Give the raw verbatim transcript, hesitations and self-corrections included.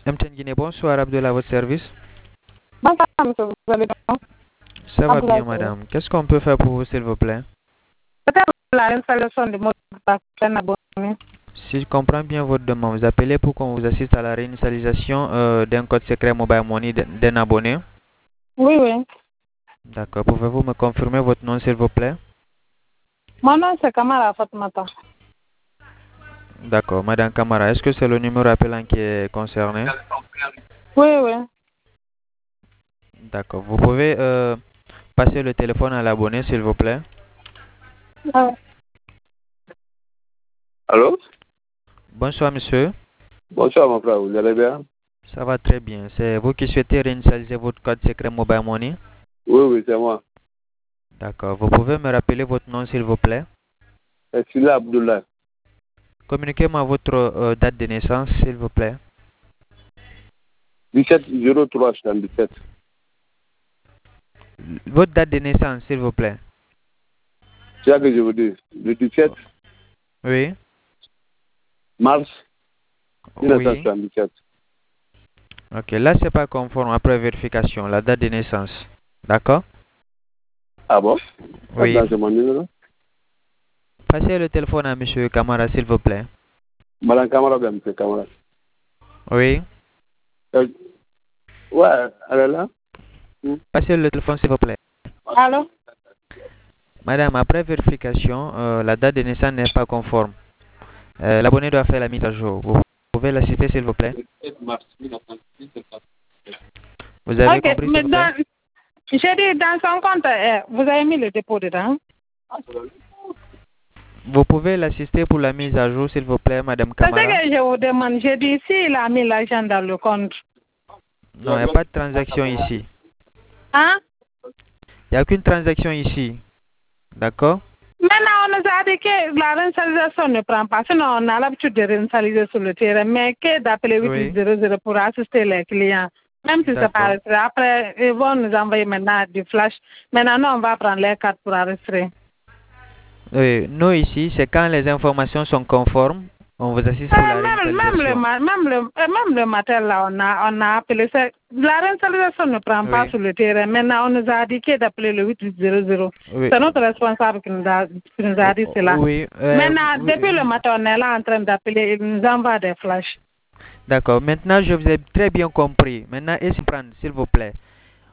M T N Guinée, bonsoir Abdullah, à votre service. Bonsoir, monsieur, vous allez bien? Ça va Abdullah, bien, madame. Qu'est-ce qu'on peut faire pour vous, s'il vous plaît? Peut-être l'installation de mot de passe d'un abonné. Si je comprends bien votre demande, vous appelez pour qu'on vous assiste à la réinitialisation euh, d'un code secret Mobile Money d'un d'un abonné. Oui, oui. D'accord. Pouvez-vous me confirmer votre nom, s'il vous plaît? Mon nom, c'est Kamara Fatmata. D'accord. Madame Kamara, est-ce que c'est le numéro appelant qui est concerné? Oui, oui. D'accord. Vous pouvez euh, passer le téléphone à l'abonné, s'il vous plaît? Ah, Allô? Bonsoir, monsieur. Bonsoir, mon frère, vous allez bien? Ça va très bien. C'est vous qui souhaitez réinitialiser votre code secret Mobile Money? Oui, oui, c'est moi. D'accord. Vous pouvez me rappeler votre nom, s'il vous plaît? C'est Sila Abdullah. Communiquez-moi votre euh, date de naissance, s'il vous plaît. dix-sept zéro trois soixante-dix-sept. Votre date de naissance, s'il vous plaît. C'est ça que je vous dis. Le dix-sept Oui. mars Oui. mille neuf cent soixante-dix-sept. Ok, là, c'est pas conforme après vérification, la date de naissance. D'accord? Ah bon? Oui. Attends, c'est mon numéro. Passez le téléphone à monsieur Kamara, s'il vous plaît. Madame Kamara, bien, monsieur Kamara. Oui. Elle- Ouais, elle est là? Hmm. Passez le téléphone, s'il vous plaît. allô? Madame, après vérification, euh, la date de naissance n'est pas conforme. Euh, L'abonné doit faire la mise à jour. Vous pouvez l'assister, s'il vous plaît? Vous avez Ok, compris, mais s'il vous plaît? dans, j'ai dit dans son compte, eh, vous avez mis le dépôt dedans? Vous pouvez l'assister pour la mise à jour, s'il vous plaît, madame C'est ce Kamara? que je vous demande. J'ai dit s'il a mis l'argent dans le compte. Non, il n'y a pas de transaction ici. Hein? Il n'y a aucune transaction ici. D'accord? Maintenant, on nous a dit que la réinstallation ne prend pas. Sinon, on a l'habitude de réinstaller sur le terrain, mais que d'appeler Oui. huit zéro zéro pour assister les clients. Même si c'est pas enregistré. Après, ils vont nous envoyer maintenant du flash. Maintenant, nous, on va prendre les cartes pour enregistrer. Oui, nous ici, c'est quand les informations sont conformes, on vous assiste pour la Euh, même, même, le, réinitialisation. ma- même, le, euh, même le matin, là, on a, on a appelé. c'est- La réinstallation ne prend pas Oui. sur le terrain. Maintenant, on nous a dit que d'appeler le huit zéro zéro. Oui. C'est notre responsable qui nous a, qui nous a dit Oh, cela. oui, euh, Maintenant, oui. depuis le matin, on est là en train d'appeler. Il nous envoie des flashs. D'accord. Maintenant, je vous ai très bien compris. Maintenant, essayez de prendre, s'il vous plaît.